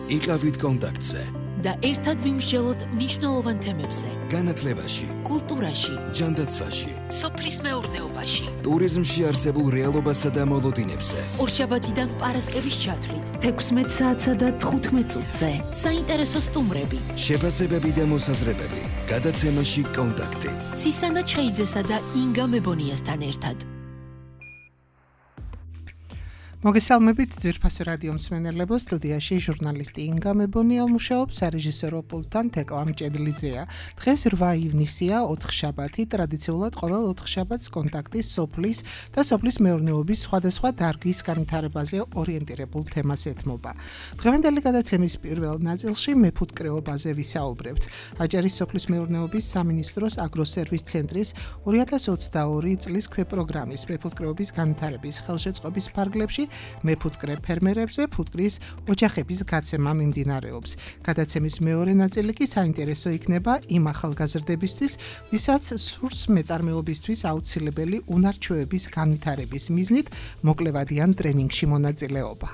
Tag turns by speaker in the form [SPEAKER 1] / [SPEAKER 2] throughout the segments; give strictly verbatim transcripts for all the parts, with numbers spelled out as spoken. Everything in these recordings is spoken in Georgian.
[SPEAKER 1] იყავით კონტაქტზე
[SPEAKER 2] და ერთად ვიმსჯელოთ მნიშვნელოვან თემებზე.
[SPEAKER 1] განათლებაში,
[SPEAKER 2] კულტურაში,
[SPEAKER 1] ჯანდაცვაში,
[SPEAKER 2] სოფლის მეურნეობაში,
[SPEAKER 1] ტურიზმში არსებულ რეალობასა და მოლოდინებზე.
[SPEAKER 2] ორშაბათიდან პარასკევის ჩათვლით,
[SPEAKER 3] თექვსმეტ საათსა და თხუთმეტ წუთზე.
[SPEAKER 2] საინტერესო სტუმრები,
[SPEAKER 1] შეფასებები და მოსაზრებები. გადაცემაში კონტაქტი.
[SPEAKER 2] ცისანა ჩხეიძესა და ინგა მებონიასთან ერთად.
[SPEAKER 4] მოგესალმებით ძვირფასი რადიო მსმენელებო, სტუდიაში ჟურნალისტი ინგა მებონია მუშაობს, სარეჟისორო პულტთან თეკლა მჭედლიძეა. დღეს რვა ივნისია, ოთხშაბათი, ტრადიციულად ყოველ ოთხშაბათს კონტაქტის სოფლის და სოფლის მეურნეობის სხვადასხვა დარგის განვითარებაზე ორიენტირებულ თემას ეთმობა. დღევანდელი გადაცემის პირველ ნაწილში მეფუტკრეობაზე ვისაუბრებთ. აჭარის სოფლის მეურნეობის სამინისტროს აგროსერვის ცენტრის ორი ათას ოცდაორი წლის ქვეპროგრამის მეფუტკრეობის განვითარების ხელშეწყობის ფარგლებში მეფუტკრე ფერმერებზე ფუტკრის ოჯახების გაცემა მიმდინარეობს. გადაცემის მეორე ნაწილი კი საინტერესო იქნება იმ ახალგაზრდებისთვის, ვისაც სურს მეწარმეობისთვის აუცილებელი უნარ-ჩვევების განვითარების მიზნით მოკლევადიან ტრენინგში მონაწილეობა.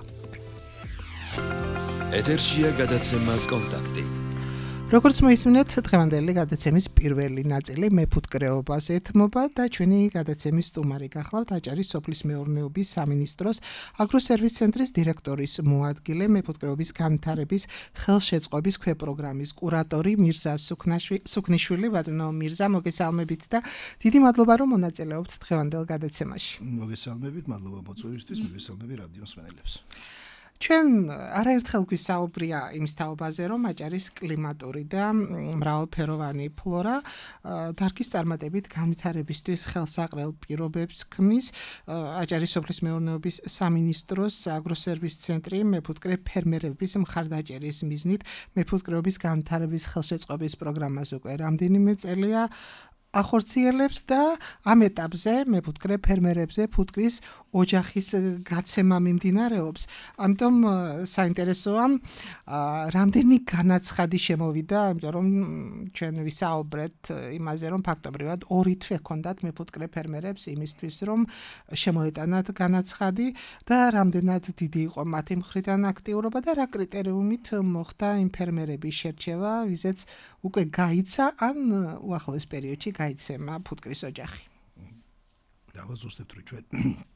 [SPEAKER 1] ეთერშია გადაცემა კონტაქტი.
[SPEAKER 4] როგორც მოისმინეთ, დღევანდელი გადაცემის პირველი ნაწილი მეფუტკრეობაზე ეთმობა და ჩვენი გადაცემის სტუმარი გახლავთ აჭარის სოფლის მეურნეობის სამინისტროს აგროსერვის ცენტრის დირექტორის მოადგილე, მეფუტკრეობის განვითარების ხელშეწყობის ქვეპროგრამის კურატორი მირზა სუქნიშვილი. ბატონო მირზა, მოგესალმებით და დიდი მადლობა რომ მონაწილეობთ დღევანდელ გადაცემაში.
[SPEAKER 5] მოგესალმებით, მადლობა მოწვევისთვის, მოგესალმებით რადიო მსმენელებს.
[SPEAKER 4] ჩვენ არაერთხელ გვისაუბრია იმის თაობაზე, რომ აჭარის კლიმატური და მრავალფეროვანი ფლორა დარგის წარმატებით განვითარებისთვის ხელსაყრელ პირობებს ქმნის. აჭარის სოფლის მეურნეობის სამინისტროს აგროსერვის ცენტრი მეფუტკრე ფერმერების მხარდაჭერის მიზნით მეფუტკრეობის განვითარების ხელშეწყობის პროგრამას უკვე რამდენიმე წელია ახორციელებს და ამ ეტაპზე მეფუტკრე ფერმერებზე ფუტკრის ოჯახის გაცემა მიმდინარეობს. ამიტომ საინტერესოა რამდენი განაცხადი შემოვიდა, იმიტომ რომ ჩვენ ვისაუბრეთ იმაზე, რომ ფაქტობრივად ორი თვე ჰქონდათ მეფუტკრე ფერმერებს იმისთვის, რომ შემოეტანათ განაცხადი და რამდენად დიდი იყო მათი მხრიდან აქტიურობა და რა კრიტერიუმით მოხდა იმ ფერმერების შერჩევა, ვიზეც უკვე გაიცა ან უახლოეს პერიოდში გაიცემა ფუტკრის ოჯახი.
[SPEAKER 5] დავაზუსტებთ, რომ ჩვენ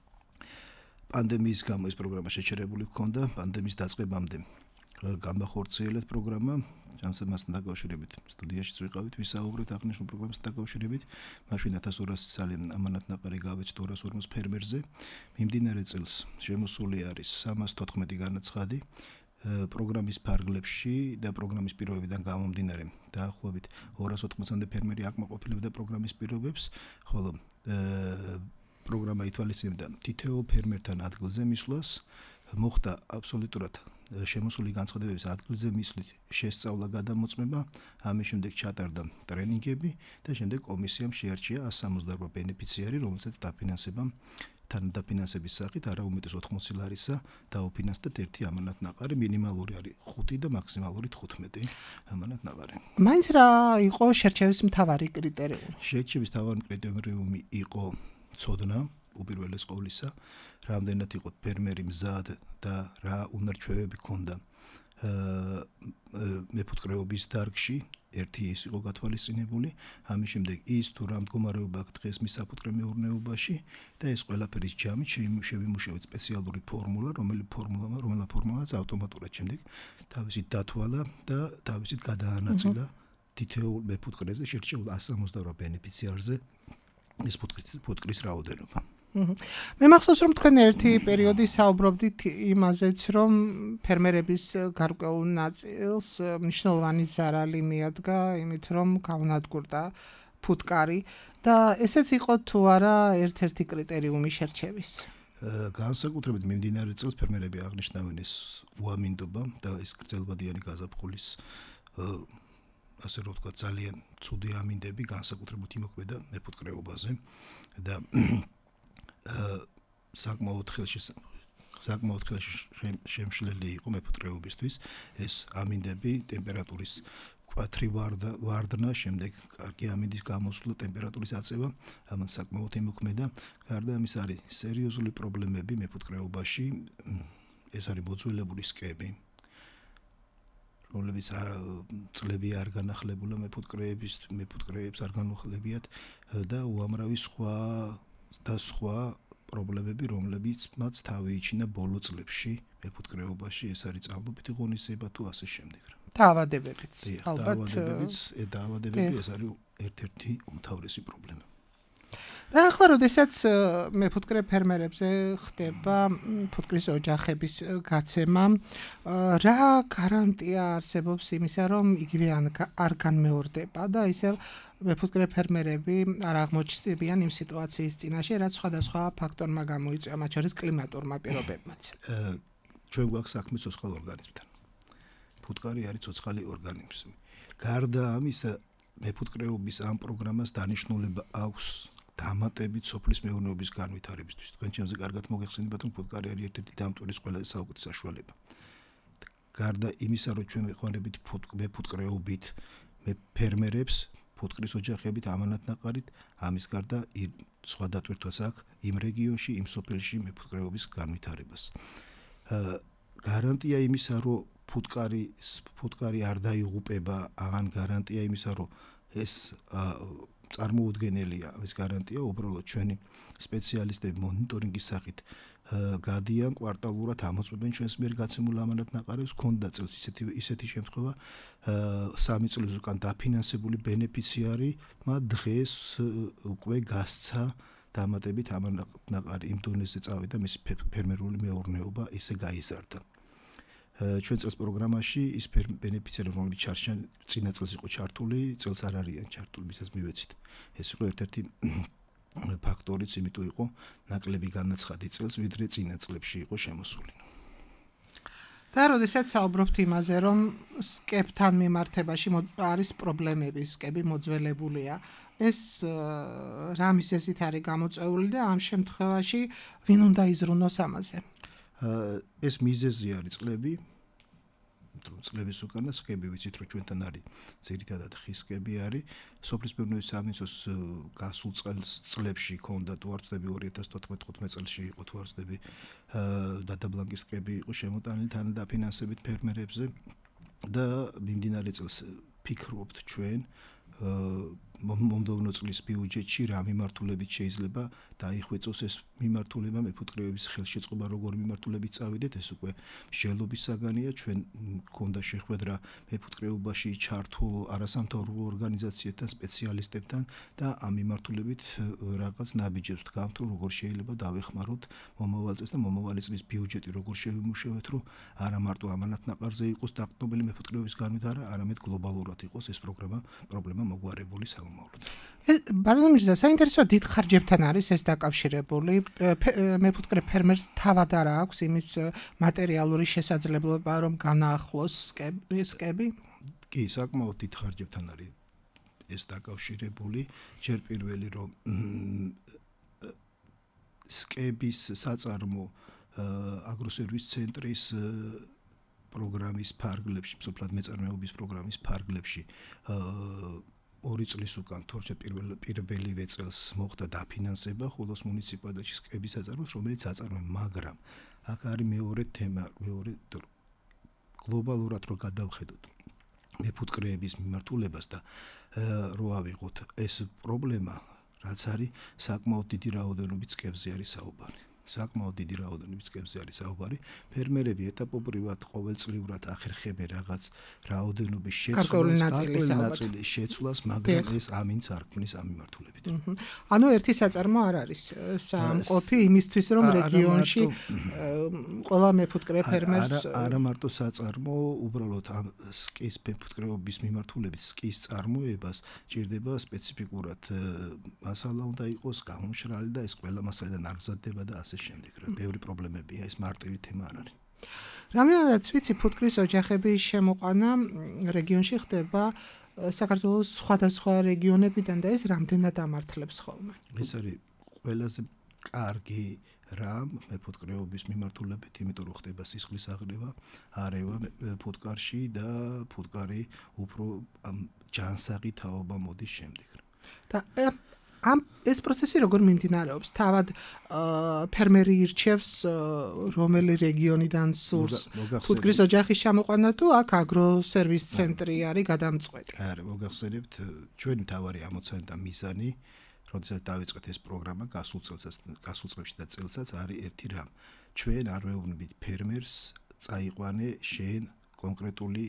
[SPEAKER 5] პანდემიის გამო ეს პროგრამა შეჩერებული ჰქონდა, პანდემიის დაწყებამდე განახორციელეთ პროგრამა, ამასთან დაკავშირებით სტუდიაში ვიყავით, ვისაუბრეთ აღნიშნულ პროგრამასთან დაკავშირებით, მაშინ ათას ორასი წელი ამანატნაყარი გავეჭდ ორას ორმოც ფერმერზე. მიმდინარე წელს შემოსული არის სამას თოთხმეტი განაცხადი პროგრამის ფარგლებში და პროგრამის პირობებიდან გამომდინარე დაახლოებით ორას ოთხმოცამდე ფერმერი აკმაყოფილებდა პროგრამის პირობებს, ხოლო პროგრამა ითვალისწინებდა თითოეულ ფერმერთან ადგილზე მისვლას, მოხდა აბსოლუტურად შემოსული განცხადებების ადგილზე მისვლით შესწავლა გადამოწმება, ამის შემდეგ ჩატარდა ტრენინგები და შემდეგ კომისიამ შეარჩია ასი სამოცდაორ ბენეფიციარი, რომელსაც დაფინანსება თან დაფინანსების სახით არა უმეტეს ოთხმოცი ლარისა დაუფინანსდა ერთი ამანატნაყარი, მინიმალური არის ხუთი და მაქსიმალური თხუთმეტი ამანატნაყარი.
[SPEAKER 4] მაინც რა იყო შერჩევის მთავარი კრიტერიუმი?
[SPEAKER 5] შერჩევის მთავარი კრიტერიუმი იყო ცოდნა, უპირველეს ყოვლისა, რამდენად იყო ფერმერი მზად და რა უნარ-ჩვევები ჰქონდა მეფუტკრეობის დარგში. ერთი ის იყო გათვალისწინებული, ამის შემდეგ ის თუ რა მდგომარეობა აქვს დღეს მის საფუტკრე მეურნეობაში და ეს ყველაფერის ჯამით შევიმუშავეთ სპეციალური ფორმულა, რომელი ფორმულა, რომელა ფორმულაც ავტომატურად შემდეგ თავისით დათვალა და თავისით გადაანაწილა თითოეულ მეფუტკრეზე შერჩეულ ასი სამოცდაორ ბენეფიციარზე ეს ფუტკრის რაოდენობა.
[SPEAKER 4] მე მახსოვს რომ თქვენ ერთი პერიოდი საუბრობდით იმაზეც, რომ ფერმერების გარკვეულ ნაწილს მნიშვნელოვანი ზარალი მიადგა იმით, რომ გაუნადგურდა ფუტკარი და ესეც იყო თუ არა ერთ-ერთი კრიტერიუმი შერჩევის.
[SPEAKER 5] განსაკუთრებით მიმდინარე წელს ფერმერები აღნიშნავენ ეს უამინდობა და ეს გრძელვადიანი გაზაფხულის ასე რომ ვთქვა ძალიან ცუდი ამინდები განსაკუთრებით იმოქმედა მეფუტკრეობაზე და საკმაოდ ხელში საკმაოდ ხელში შემშლელი იყო მეფუტკრეობისთვის ეს ამინდები ტემპერატურის კვათრი ვარდნა, შემდეგ კარგი ამინდის გამოსვლა, ტემპერატურის აწევა, ამან საკმაოდ იმოქმედა. გარდა ამის არის სერიოზული პრობლემები მეფუტკრეობაში, ეს არის მოძველებული სკები. რომლებიც წლები არ განახლებულა მეფუტკრეების მეფუტკრეებს არ განუხლებიათ და უამრავი სხვა და სხვა პრობლემები, რომლებიც მათ თავი იჩინა ბოლო წლებში მეფუტკრეობაში, ეს არის წამლობითი ღონისძიება თუ ასე შემდეგ.
[SPEAKER 4] დაავადებებიც, ალბათ
[SPEAKER 5] დაავადებებიც, დაავადებები ეს არის ერთ-ერთი უმთავრესი პრობლემა.
[SPEAKER 4] და ახლა როდესაც მეფუტკრე ფერმერებზე ხდება ფუტკრის ოჯახების გაცემა, რა გარანტია არსებობს იმისა, რომ იგივე არ განმეორდება და ისევ მეფუტკრე ფერმერები არ აღმოჩნდებიან იმ სიტუაციის წინაშე, რაც სხვადასხვა ფაქტორმა გამოიწვია, მათ შორის კლიმატურმა პირობებმაც.
[SPEAKER 5] ჩვენ გვაქვს საქმე ცოცხალ ორგანიზმთან. ფუტკარი არის ცოცხალი ორგანიზმი. გარდა ამისა, მეფუტკრეობის ამ პროგრამას დანიშნულება აქვს დამატებით სოფლის მეურნეობის განვითარებისთვის. თქვენ ჩემზე კარგად მოგეხსენებათ, რომ ფუტკარი არის ერთ-ერთი დამტვრის ყველაზე საუკეთესო საშუალება. გარდა იმისა, რომ ჩვენ ვიყენებით მეფუტკრეობით მე ფერმერებს, ფუტკრის ოჯახებით ამანათნაყარით, ამის გარდა სხვა დატვირთვაც აქვს იმ რეგიონში, იმ სოფელში მეფუტკრეობის განვითარებას. გარანტია იმისა, რომ ფუტკარი ფუტკარი არ დაიღუპება, აღარ გარანტია იმისა, რომ ეს წარმოუდგენელია, ეს გარანტია უბრალოდ ჩვენი სპეციალისტები მონიტორინგის სახით გადიან კვარტალურად ამოწმებენ ჩვენს მიერ გაცემულ ამანათნაყარებს, ქონდა წელს ისეთი ისეთი შემთხვევა, სამი წლის უკან დაფინანსებული ბენეფიციარი, მაგრამ დღეს უკვე გასცა დამატებით ამანათნაყარი იმ დონეზე წავიდა მის ფერმერული მეურნეობა ისე გაიზარდა. ჩვენ წელს პროგრამაში ის ბენეფიციარი რომლებიც ჩარჩიან წინა წელს იყო ჩართული, წელს არ არიან ჩართული, მისაც მივეცით. ეს იყო ერთ-ერთი ფაქტორიც, იმიტომ იყო ნაკლები განაცხადი წელს, ვიდრე წინა წლებში იყო შემოსული.
[SPEAKER 4] და როდესაც საუბრობთ იმაზე, რომ სკებთან მიმართებაში არის პრობლემები, სკები მოძველებულია, ეს რა მიზეზით არის გამოწვეული და ამ შემთხვევაში ვინ უნდა იზრუნოს ამაზე?
[SPEAKER 5] ეს მიზეზი არის წლები, რომ წლების უკანა სკები ვიცით, რომ ჩვენთან არის ძირითადად ხის სკები არის. სოფლის მეურნეობის სამინისტროს გასულ წელს წლებში ქონდა თუ არ ვცდები ორი ათას თოთხმეტ წელში იყო თუ არ ვცდები დადაბლანკის სკები იყო შემოტანილი თან დაფინანსებით ფერმერებზე და მიმდინარე წელს ფიქრობთ ჩვენ მომდევნო წლის ბიუჯეტში რა მიმართულებით შეიძლება დაიხვეწოს ეს მიმართულება მეფუტკრეობის ხელშეწყობა როგორ მიმართულებით წავიდეთ ეს უკვე მსჯელობის საგანია ჩვენ გქონდა შეხვედრა მეფუტკრეობაში ჩართულ არასამთავრობო ორგანიზაციებთან სპეციალისტებთან და ამ მიმართულებით რაღაც ნაბიჯებს ვდგამთ რომ როგორ შეიძლება დავეხმაროთ მომავალ წელს და მომავალი წლის ბიუჯეტი როგორ შევიმუშავოთ რომ არა მარტო ამანათნაყარზე იყოს დაყრდნობილი მეფუტკრეობის განვითარება არამედ გლობალურად იყოს ეს პროგრამა პრობლემა მოგვარებული
[SPEAKER 4] ბატონო მირზა, საინტერესოა დიდ ხარჯებთან არის ეს დაკავშირებული. მეფუტკრე ფერმერს თავად არ აქვს იმის მატერიალური შესაძლებლობა, რომ განაახლოს სკები?
[SPEAKER 5] კი, საკმაოდ დიდ ხარჯებთან არის ეს დაკავშირებული. ჯერ პირველი რომ სკების საწარმო აგროსერვის ცენტრის პროგრამის ფარგლებში, მსოფლად მეწარმეობის პროგრამის ფარგლებში ორი წლის უკან თორჩა პირველ პირველივე წელს მოხდა დაფინანსება ხოლოს მუნიციპალიტეტში სკების საწარმოს, რომელიც აწარმოა, მაგრამ აქ არის მეორე თემა, მეორე გლობალურად რო გადავხედოთ მეფუტკრეების მიმართულებას და რო ავიღოთ ეს პრობლემა, რაც არის საკმაოდ დიდი რაოდენობით სკებზე არის საუბარი. საკმაოდ დიდი რაოდენობით სკებზე არის საუბარი. ფერმერები ეტაპობრივად ყოველწლიურად ახერხებენ რაღაც რაოდენობის შეცვლას, ნაწილის შეცვლას, მაგრამ ეს ამინც არ ქმნის ამ მიმართულებით.
[SPEAKER 4] ანუ ერთი საწარმო არ არის სამყოფი იმისთვის, რომ რეგიონში ყველა მეფუტკრე ფერმერს
[SPEAKER 5] არა მარტო საწარმო, უბრალოდ ამ სკის მეფუტკრეობის მიმართულებით სკის წარმოებას ჭირდება სპეციფიკურად მასალა უნდა იყოს გამომშრალი და ეს ყველა მასალიდან არ მზადდება და ასე შემდეგ რა ბევრი პრობლემებია ეს მარტივი თემა არ არის.
[SPEAKER 4] რამდენადაც ვიცი ფუტკრის ოჯახების შემოყვანა რეგიონში ხდება საქართველოს სხვადასხვა რეგიონებიდან და ეს რამდენად ამართლებს ხოლმე.
[SPEAKER 5] ეს არის ყველაზე კარგი რამ მეფუტკრეობის მიმართულებით, იმიტომ რომ ხდება სისხლის აღრევა, არევა ფუტკარში და ფუტკარი უფრო ჯანსაღი თაობა მოდის შემდეგ.
[SPEAKER 4] და ამ ეს პროცესი როგორ მიმდინარეობს? თავად ფერმერი ირჩევს რომელი რეგიონიდან სურს ფუტკრის ოჯახის ჩამოყვანა თუ აქ აგროსერვის ცენტრი არის გადამწყვეტი?
[SPEAKER 5] არა, მოგახსენებთ, ჩვენი თავარი ამოცანა და მიზანი, როდესაც დავიწყეთ ეს პროგრამა, გასულ წელსაც, გასულ წლებში და წელსაც არის ერთი რამ. ჩვენ არ ვეუბნებით ფერმერს წაიყვანე შენ კონკრეტული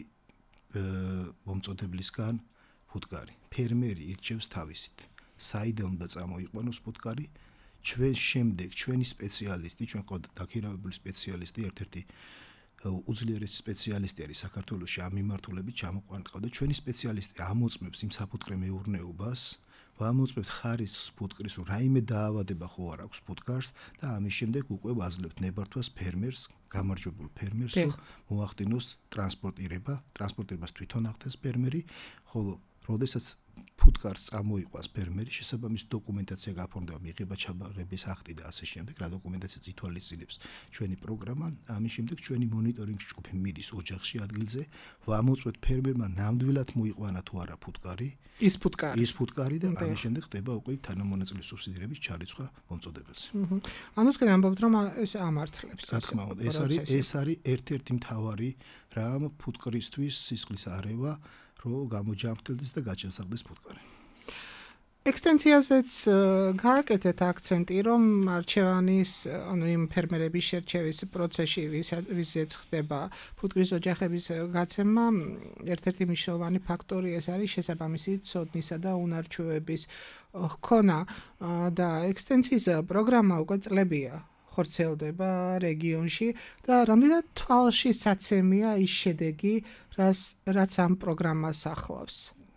[SPEAKER 5] მომწოდებლისგან ფუტკარი. ფერმერი ირჩევს თავისით. საიდან უნდა წამოიყვანოს ფუტკარი, ჩვენ შემდეგ ჩვენი სპეციალისტი, ჩვენ ყავდა დაქირავებული სპეციალისტი, ერთ-ერთი უძლიერესი სპეციალისტი არის საქართველოში ამ მიმართულებით ჩამოყვანილი ყავდა. ჩვენი სპეციალისტი ამოწმებს იმ საფუტკრე მეურნეობას, ვამოწმებთ ხარისხს ფუტკრის, რომ რაიმე დაავადება ხო არ აქვს ფუტკარს და ამის შემდეგ უკვე ვაძლევთ ნებართვას ფერმერს, გამარჯვებულ ფერმერს, მოახდინოს ტრანსპორტირება, ტრანსპორტირებას თვითონ ახდენს ფერმერი, ხოლო როდესაც ფუტკარს წამოიყვანს ფერმერი, შესაბამის დოკუმენტაცია გაფორმდება, მიიღება ჩაბარების აქტი და ასე შემდეგ, რა დოკუმენტაციაც ითვალისწინებს ჩვენი პროგრამა, ამის შემდეგ ჩვენი მონიტორინგ ჯგუფი მიდის ოჯახში ადგილზე, ვამოწმებთ ფერმერმა ნამდვილად მოიყვანა თუ არა ფუტკარი,
[SPEAKER 4] ის ფუტკარი,
[SPEAKER 5] ის ფუტკარი და ამის შემდეგ ხდება უკვე თანამონაწილე სუბსიდირების ჩარიცხვა მომწოდებელს.
[SPEAKER 4] ანუ თქვენ ამბობთ, რომ ეს ამართლებს.
[SPEAKER 5] რა თქმა უნდა, ეს არის ეს არის ერთ-ერთი მთავარი რამ ფუტკრისთვის სისხლის არევა რო გამოჯამრთელდეს და გაჩენსახდეს ფუტკარი.
[SPEAKER 4] ექსტენციაზეც გააკეთეთ აქცენტი, რომ არჩევანის, ანუ იმ ფერმერების შერჩევის პროცესში, ვისაც ხდება ფუტკრის ოჯახების გაცემა, ერთ-ერთი მნიშვნელოვანი ფაქტორი ეს არის შესაბამისი ცოდნისა და უნარჩვევების ჰქონა და ექსტენციის პროგრამა უკვე წლებია ხორციელდება რეგიონში და რამდენად თვალში საცემია ის შედეგი, რაც ამ პროგრამას ახლავს.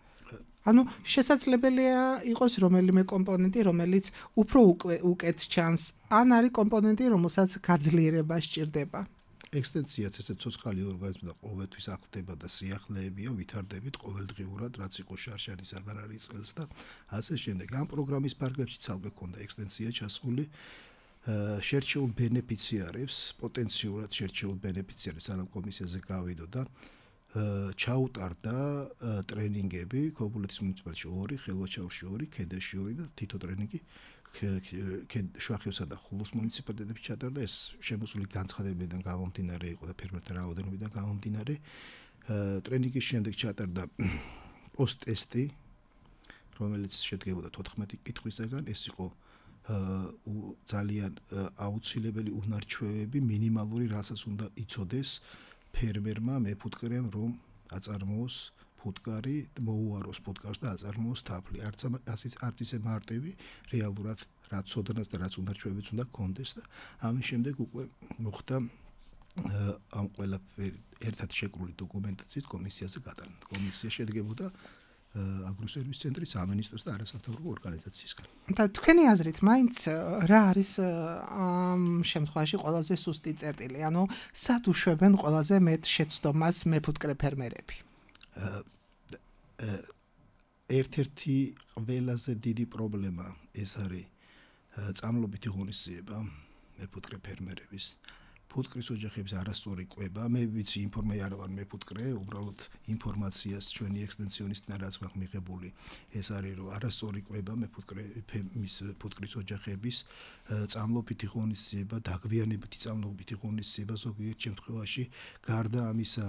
[SPEAKER 4] ანუ შესაძლებელია იყოს რომელიმე კომპონენტი, რომელიც უფრო უკეთ ჩანს, ან არის კომპონენტი, რომელსაც გაძლიერება სჭირდება.
[SPEAKER 5] ექსტენციაც ესე ცოცხალი ორგანიზმი და ყოველთვის ახლდება და სიახლეებია, ვითარდებით ყოველდღიურად, რაც იყო შარშანის აგარარი წელს და ასე შემდეგ. ამ პროგრამის ფარგლებში ცალკე ქონდა ექსტენცია ჩასული. შერჩეულ ბენეფიციარებს, პოტენციურად შერჩეულ ბენეფიციარებს სანამ კომისიაზე გავიდო და ჩაუტარდა ტრენინგები ქობულეთის მუნიციპალიტეტში ორი, ხელვაჩაურში ორი, ქედაში ორი და თითო ტრენინგი შვახევსა და ხულოს მუნიციპალიტეტებში ჩატარდა. ეს შემოსული განცხადებიდან გამომდინარე იყო და ფერმერთა რაოდენობიდან გამომდინარე. ტრენინგის შემდეგ ჩატარდა პოსტ-ტესტი, რომელიც შედგებოდა თოთხმეტი კითხვისაგან, ეს იყო ძალიან აუცილებელი უნარჩვევები, მინიმალური, რასაც უნდა იცოდეს ფერმერმა მეფუტკრემ, რომ აწარმოოს ფუტკარი, მოუაროს ფუტკარს და აწარმოოს თაფლი. არც არც ისე მარტივი, რეალურად რაც ცოდნას და რაც უნარჩვევებიც უნდა გქონდეს და ამის შემდეგ უკვე მოხდა ამ ყველაფერი ერთად შეკრული დოკუმენტაციის კომისიაზე გადანა. კომისია შედგებოდა აგროსერვის ცენტრის, სამინისტროს და არასამთავრობო ორგანიზაციისგან.
[SPEAKER 4] და თქვენი აზრით, მაინც რა არის ამ შემთხვევაში ყველაზე სუსტი წერტილი? ანუ სად უშვებენ ყველაზე მეტ შეცდომას მეფუტკრე ფერმერები?
[SPEAKER 5] ერთ-ერთი ყველაზე დიდი პრობლემა ეს არის წამლობითი ღონისძიება მეფუტკრე ფერმერების. ფუტკრის ოჯახების არასწორი კვება, მე ვიცი ინფორმაცია არ ვარ მეფუტკრე, უბრალოდ ინფორმაციას ჩვენი ექსტენსიონისტიდან რაც გვაქვს მიღებული, ეს არის რომ არასწორი კვება მეფუტკრების ფუტკრის ოჯახების წამლობითი ღონისძიება, დაგვიანებითი წამლობითი ღონისძიება ზოგიერთ შემთხვევაში, გარდა ამისა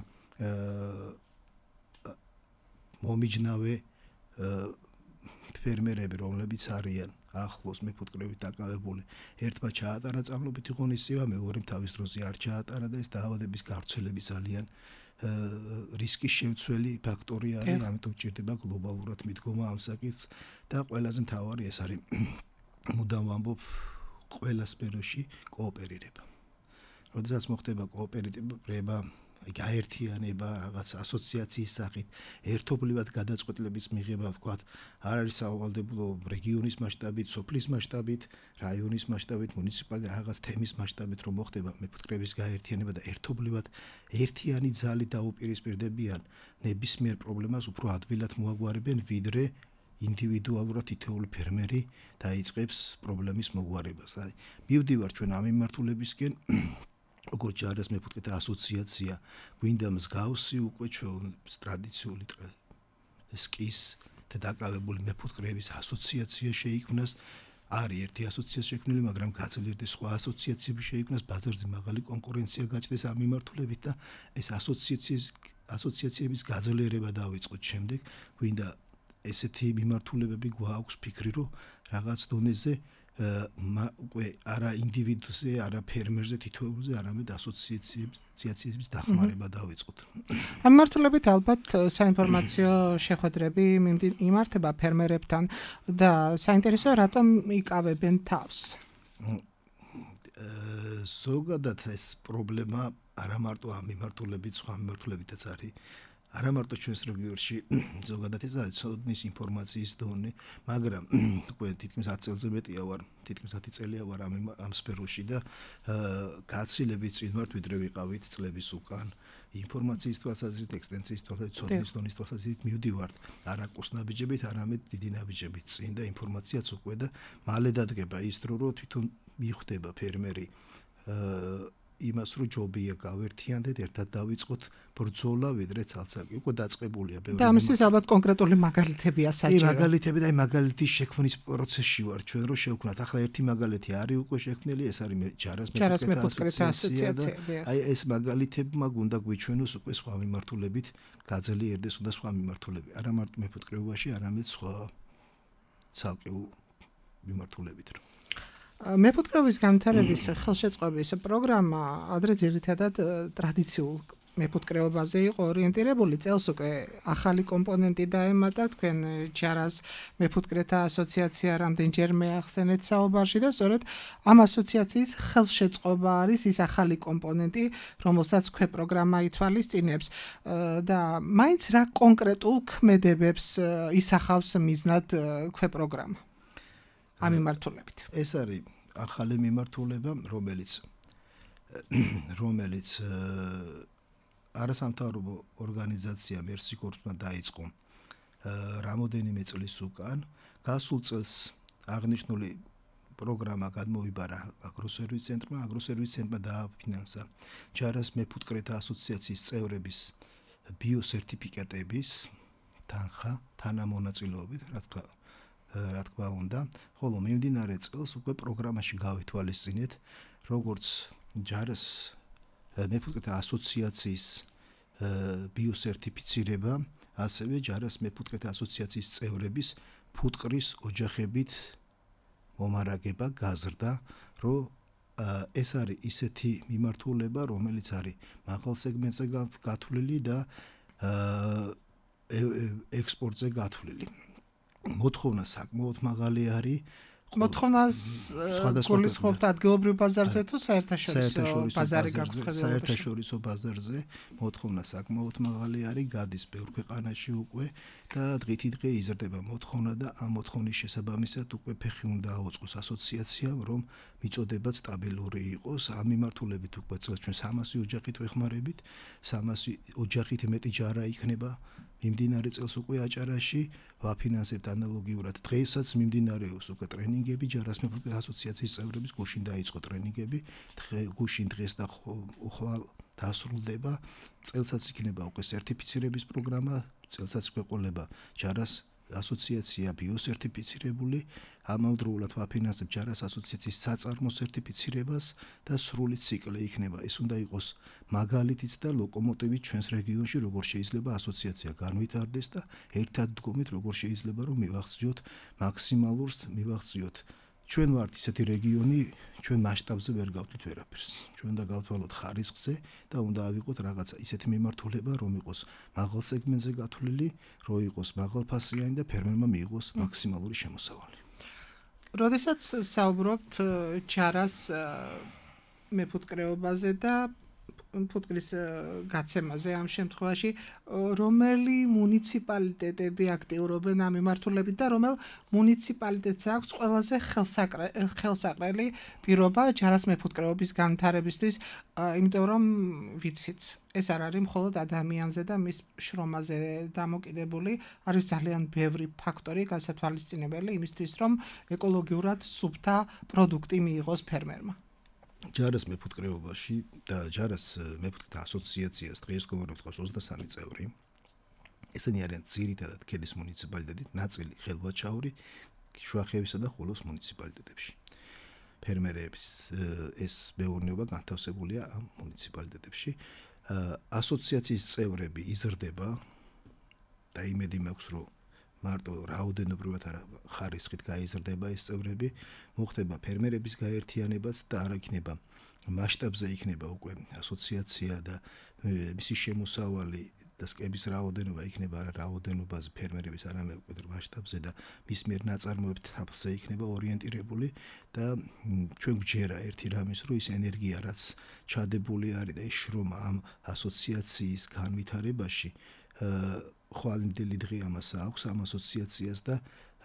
[SPEAKER 5] მომიჯნავე ფერმერები, რომლებიც არიან ახლოს მეფუტკრებით დაკავებული, ერთმა ჩაატარა წამლობითი ღონისძიება, მეორემ თავის დროზე არ ჩაატარა და ეს დაავადების გავრცელების ძალიან რისკის შემცველი ფაქტორი არის, ამიტომ ჭირდება გლობალურად მიდგომა ამ საკითხს და ყველაზე მთავარი ეს არის მუდამ ვამბობ ყველა სფეროში კოოპერირება. როდესაც მოხდება კოოპერირება, გაერთიანება, რაღაც ასოციაციის სახით, ერთობლივად გადაწყვეტილების მიღება, ვთქვათ, არ არის სავალდებულო რეგიონის მასშტაბით, სოფლის მასშტაბით, რაიონის მასშტაბით, მუნიციპალიტეტის რაღაც თემის მასშტაბით, რომ მოხდება მეფუტკრების გაერთიანება და ერთობლივად ერთიანი ძალით დაუპირისპირდებიან ნებისმიერ პრობლემას უფრო ადვილად მოაგვარებენ, ვიდრე ინდივიდუალურად თითოეული ფერმერი დაიწყებს პრობლემის მოგვარებას. მივდივარ ჩვენ ამ მიმართულებისკენ როგორც ჯარას მეფუტკრეთა ასოციაცია, გვინდა მსგავსი უკვე ჩვენ ტრადიციული სკის და დაკავებული მეფუტკრეების ასოციაცია შეიქმნას. არის ერთი ასოციაცია შექმნილი, მაგრამ გაძლიერდეს სხვა ასოციაციები შეიქმნას, ბაზარზე მაღალი კონკურენცია გაჩნდეს ამ მიმართულებით და ეს ასოციაციების ასოციაციების გაძლიერება დავიწყოთ შემდეგ, გვინდა ესეთი მიმართულებები გვაქვს ფიქრი, რომ რაღაც დონეზე უკვე არა ინდივიდზე, არა ფერმერზე, თითოეულზე, არამედ ასოციაციების დახმარება დავიწყოთ.
[SPEAKER 4] ამ მიმართულებით ალბათ საინფორმაციო შეხვედრები იმართება ფერმერებთან და საინტერესოა რატომ იკავებენ თავს.
[SPEAKER 5] ზოგადად ეს პრობლემა არა მარტო ამ მიმართულებით, სხვა მიმართულებითაც არის. არა მარტო ჩვენს რეგიონში ზოგადად ეს არის ცოდნის ინფორმაციის დონე, მაგრამ უკვე თითქმის ათი წელზე მეტია ვარ, თითქმის ათი წელია ვარ ამ ამ სფეროში და გაცილებით წინ ვარ ვიდრე ვიყავით წლების უკან. ინფორმაციის თვალსაზრისით, ექსტენსიის თვალსაზრისით, ცოდნის დონის თვალსაზრისით მივდივართ არა კუსნაბიჯებით, არამედ დიდი ნაბიჯებით წინ და ინფორმაციაც უკვე და მალე დადგება ის დრო, რომ თვითონ მიხვდება ფერმერი იმას, რომ ჯობია გავერთიანდეთ, ერთად დავიწყოთ ბრძოლა, ვიდრე ცალ-ცალკე. უკვე დაწყებულია ბევრი.
[SPEAKER 4] და ამისთვის ალბათ კონკრეტული მაგალითებია საჭირო.
[SPEAKER 5] აი, მაგალითები და აი მაგალითის შექმნის პროცესში ვარ ჩვენ, რომ შევქმნათ. ახლა ერთი მაგალითი არის უკვე შექმნილი, ეს არის ჯარას მეფუტკრეთა ასოციაცია. აი, ეს მაგალითებმა გუნდა გვიჩვენოს უკვე სხვა მიმართულებით გაძლიერდეს და სხვა მიმართულები. არა მარტო მეფუტკრეობაში, არამედ სხვა ცალკეულ მიმართულებით.
[SPEAKER 4] მეფუტკრეობის განვითარების ხელშეწყობის პროგრამა ადრე ძირითადად ტრადიციულ მეფუტკრეობაზე იყო ორიენტირებული. წელს უკვე ახალი კომპონენტი დაემატა, თქვენ ჯარას მეფუტკრეთა ასოციაცია რამდენჯერმე ახსენეთ საუბარში და სწორედ ამ ასოციაციის ხელშეწყობა არის ის ახალი კომპონენტი, რომელსაც ქვე პროგრამა ითვალისწინებს და მაინც რა კონკრეტულ ქმედებებს ისახავს მიზნად ქვე პროგრამა ამ მიმართულებით.
[SPEAKER 5] ეს არის ახალი მიმართულება, რომელიც რომელიც არასამთავრობო ორგანიზაცია მერსი კორპსმა დაიწყო რამოდენიმე წლის უკან. გასულ წელს აღნიშნული პროგრამა გადმოვიბარა აგროსერვის ცენტრმა, აგროსერვის ცენტრმა დააფინანსა ჯარას მეფუტკრეთა ასოციაციის წევრების ბიოსერტიფიკატების თანხა, თანამონაწილეობით, რა თქვა რა თქმა უნდა, ხოლო მიმდინარე წელს უკვე პროგრამაში გავითვალისწინეთ, როგორც ჯარას მეფუტკრეთა ასოციაციის ბიოსერტიფიცირება, ასევე ჯარას მეფუტკრეთა ასოციაციის წევრების ფუტკრის ოჯახებით მომარაგება გაზრდა, რომ ეს არის ისეთი მიმართულება, რომელიც არის მაღალ სეგმენტზე გათვლილი და ექსპორტზე გათვლილი. მოთხოვნა საკმაოდ მაღალი არის.
[SPEAKER 4] მოთხოვნას გულისხმობთ ადგილობრივ ბაზარზე თუ საერთაშორისო ბაზარი გართხოვებაში?
[SPEAKER 5] საერთაშორისო ბაზარზე მოთხოვნა საკმაოდ მაღალი არის, გადის ბევრ ქვეყანაში უკვე და დღითი დღე იზრდება მოთხოვნა და ამ მოთხოვნის შესაბამისად უკვე ფეხი უნდა აუწყოს ასოციაციამ, რომ მიწოდება სტაბილური იყოს. ამ მიმართულებით უკვე წელს ჩვენ სამასი ოჯახით ვეხმარებით, სამასი ოჯახით მეტი ჯარა იქნება მიმდინარე წელს უკვე აჭარაში, ვაფინანსებთ ანალოგიურად. დღესაც მიმდინარეობს უკვე ტრენინგები, ჯარას მეფუტკრეთა ასოციაციის წევრების გუშინ დაიწყო ტრენინგები, გუშინ დღეს და ხვალ დასრულდება. წელსაც იქნება უკვე სერტიფიცირების პროგრამა, წელსაც გვეყოლება ჯარას ასოციაცია ბიოსერტიფიცირებული, ამავდროულად ვაფინანსებთ ჯარას ასოციაციის საწარმო სერტიფიცირებას და სრული ციკლი იქნება. ეს უნდა იყოს მაგალითიც და ლოკომოტივით ჩვენს რეგიონში, როგორ შეიძლება ასოციაცია განვითარდეს და ერთად დგომით, როგორ შეიძლება რომ მივახციოთ მაქსიმალურს, მივახციოთ. ჩვენ ვართ ისეთი რეგიონი, ჩვენ მასშტაბზე ვერ გავთვლით ვერაფერს. ჩვენ უნდა გავთვალოთ ხარისხზე და უნდა ავიღოთ რაღაცა ისეთი მიმართულება, რომ იყოს მაღალ სეგმენტზე გათვლილი, რომ იყოს მაღალფასიანი და ფერმერმა მიიღოს მაქსიმალური შემოსავალი.
[SPEAKER 4] როდესაც საუბრობთ ჯარას მეფუტკრეობაზე და ფუტკრის გაცემაზე ამ შემთხვევაში, რომელი მუნიციპალიტეტები აქტიურობენ ამ მიმართულებით და რომელ მუნიციპალიტეტს აქვს ყველაზე ხელსაყრელი პირობა ჯარას მეფუტკრეობის განვითარებისთვის, იმიტომ რომ ვიცით, ეს არ არის მხოლოდ ადამიანზე და მის შრომაზე დამოკიდებული, არის ძალიან ბევრი ფაქტორი გასათვალისწინებელი იმისთვის, რომ ეკოლოგიურად სუფთა პროდუქტი მიიღოს ფერმერმა.
[SPEAKER 5] ჯარას მეფუტკრეობაში და ჯარას მეფუტკრეთა ასოციაციას დღეს გქონდათ ოცდასამი წევრი. ესენი არიან ძირითადად ქედის მუნიციპალიტეტით, ნაწილი ხელვაჩაური, შუახევისა და ხულოს მუნიციპალიტეტებში. ფერმერების ეს მეურნეობა განთავსებულია ამ მუნიციპალიტეტებში. ასოციაციის წევრები იზრდება და იმედი მაქვს, რომ მარტო რაოდენობრივად არა ხარისხით გაიზრდება ეს წევრები, მოხდება ფერმერების გაერთიანებაც და არ იქნება მასშტაბზე იქნება უკვე ასოციაცია და მისი შემოსავალი და სკების რაოდენობა იქნება არა რაოდენობაზე ფერმერების არამედ უკვე მასშტაბზე და მის მიერ ნაწარმოებთ თაფლზე იქნება ორიენტირებული და ჩვენ გვჯერა ერთი რამის, რომ ის ენერგია რაც ჩადებული არის და ის შრომა ამ ასოციაციის განვითარებაში ხვალინდელი დღე ამას აქვს ამ ასოციაციას და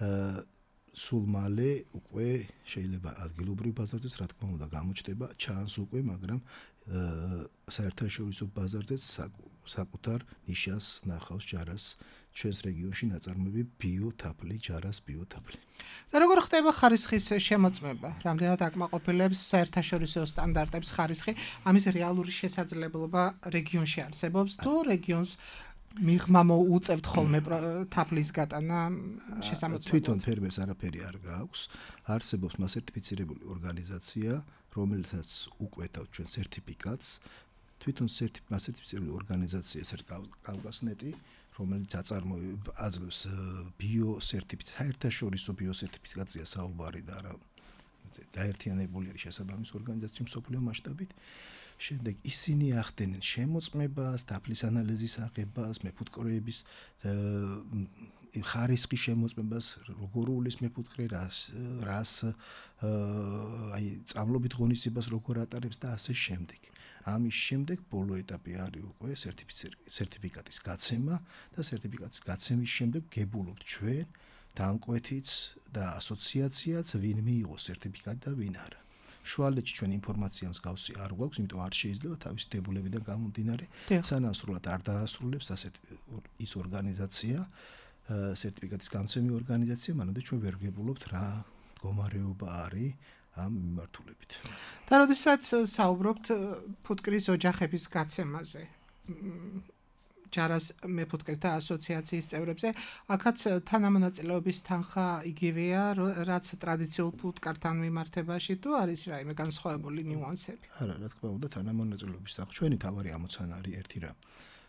[SPEAKER 5] სულ მალე უკვე შეიძლება ადგილობრივ ბაზარზეც რა თქმა უნდა გამოჩნდება ჩანს უკვე, მაგრამ საერთაშორისო ბაზარზეც საკუთარ ნიშას ნახავს ჯარას ჩვენს რეგიონში ნაწარმოები ბიოთაფლი, ჯარას ბიოთაფლი.
[SPEAKER 4] და როგორ ხდება ხარისხის შემოწმება? რამდენად აკმაყოფილებს საერთაშორისო სტანდარტებს ხარისხი? ამის რეალური შესაძლებლობა რეგიონში არსებობს თუ რეგიონს მიღმა მოუწევთ ხოლმე თაფლის გატანა შესამოწმებლად?
[SPEAKER 5] თვითონ ფერმერს არაფერი არ გააქვს. არსებობს მასერტიფიცირებული ორგანიზაცია, რომელსაც უკვეთავთ ჩვენ სერტიფიკატს. თვითონ მასერტიფიცირებული ორგანიზაცია კავკასნეტი, რომელიც აწარმოებს ბიოსერტიფიკატს, საერთაშორისო ბიოსერტიფიკაცია საუბარი და არა გაერთიანებული არის შესაბამის ორგანიზაცია მსოფლიო მასშტაბით. შემდეგ ისინი ახდენენ შემოწმებას, თაფლის ანალიზის აღებას, მეფუტკრეების ხარისხის შემოწმებას, როგორ უვლის მეფუტკრე, რას რას აი წამლობით ღონისძიებას როგორ ატარებს და ასე შემდეგ. ამის შემდეგ ბოლო ეტაპი არის უკვე სერტიფიკატის გაცემა და სერტიფიკატის გაცემის შემდეგ გებულობთ ჩვენ დამკვეთიც და ასოციაციაც ვინ მიიღო სერტიფიკატი და ვინ არა. შუალედში ჩვენ ინფორმაცია მსგავსი არ გვაქვს, იმიტომ არ შეიძლება თავის დებულებიდან გამომდინარე სანამ სრულად არ დაასრულებს ასეთ ის ორგანიზაცია, სერტიფიკატის გამცემი ორგანიზაცია, მანამდე ჩვენ ვერ ვგებულობთ რა მდგომარეობა არის ამ მიმართულებით.
[SPEAKER 4] და როდესაც საუბრობთ ფუტკრის ოჯახების გაცემაზე, ჯარას მეფუტკრეთა ასოციაციის წევრებზე, აქაც თანამონაწილეობის თანხა იგივეა, რაც ტრადიციულ ფუტკართან მიმართებაში, თუ არის რაიმე განსხვავებული ნიუანსები?
[SPEAKER 5] არა, რა თქმა უნდა, თანამონაწილეობის თანხა ჩვენი თავარი ამოცანა არის ერთი რა.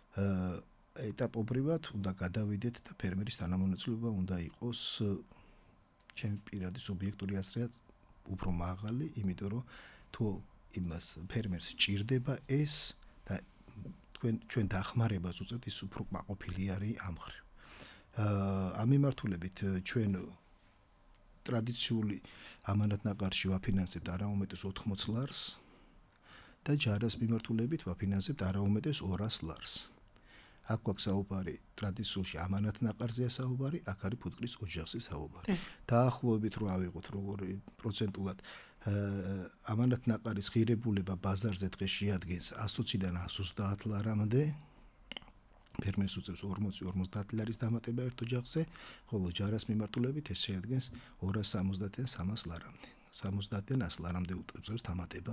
[SPEAKER 5] ეტაპობრივად უნდა გადავიდეთ და ფერმერის თანამონაწილეობა უნდა იყოს ჩემი პირადი სუბიექტური აზრია უფრო მაღალი, იმიტომ რომ თუ იმას ფერმერს ჭირდება ეს და თქვენ ჩვენ დახმარებას უწევთ, ის უფრო კმაყოფილი არის ამ მხრივ. ამ მიმართულებით ჩვენ ტრადიციული ამანატნაკარში ვაფინანსებთ არაუმეტეს ოთხმოც ლარს და ჯარას მიმართულებით ვაფინანსებთ არაუმეტეს ორას ლარს. აქ გვაქვს საუბარი ტრადიციულში ამანატნაკარზეა საუბარი, აქ არის ფუტკრის ოჯახზე საუბარი. დაახლოებით რო ავიღოთ როგორი პროცენტულად ამანატნაკარის ღირებულება ბაზარზე დღეს შეადგენს ასოციდან ოცდაათ ლარამდე, ფერმერს უწევს ორმოცი ორმოცდაათ ლარის დამატება ერთ ოჯახზე, ხოლო ჯარას მიმართულებით ეს შეადგენს ორას სამოცდაათიდან სამას ლარამდე. სამოცდაათიდან ას ლარამდე უწევს დამატება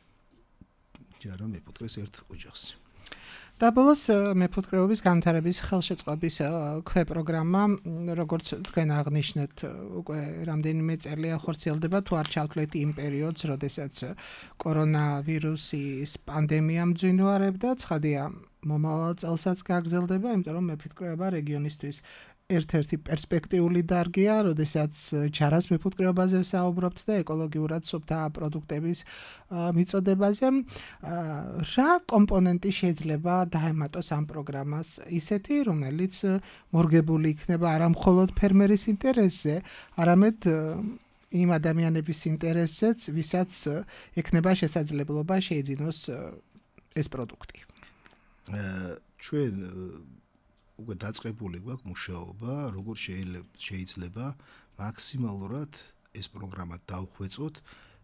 [SPEAKER 5] ჯარა მეფუტკრეს ერთ ოჯახზე.
[SPEAKER 4] და ბოლოს მეფუტკრეობის განვითარების ხელშეწყობის ქვეპროგრამა, როგორც თქვენ აღნიშნეთ, უკვე რამდენიმე წელია ხორციელდება, თუ არ ჩავთვლეთ იმ პერიოდს, როდესაც კორონავირუსის პანდემია მძვინვარებდა, ცხადია, მომავალ წელსაც გაგრძელდება, იმიტომ რომ მეფუტკრეობა რეგიონისთვის ერთ-ერთი პერსპექტიული დარგია, როდესაც ჯარას მეფუტკრეობაზე ვსაუბრობთ და ეკოლოგიურად სუფთა პროდუქტების მიწოდებაზე. რა კომპონენტი შეიძლება დაემატოს ამ პროგრამას ისეთი, რომელიც მორგებული იქნება არა მხოლოდ ფერმერის ინტერესზე, არამედ იმ ადამიანების ინტერესზეც, ვისაც ექნება შესაძლებლობა შეიძინოს ეს პროდუქტი.
[SPEAKER 5] ჩვენ უკვე დაწყებული გვაქვს მუშაობა, როგორ შეიძლება მაქსიმალურად ეს პროგრამა დავხვეწოთ.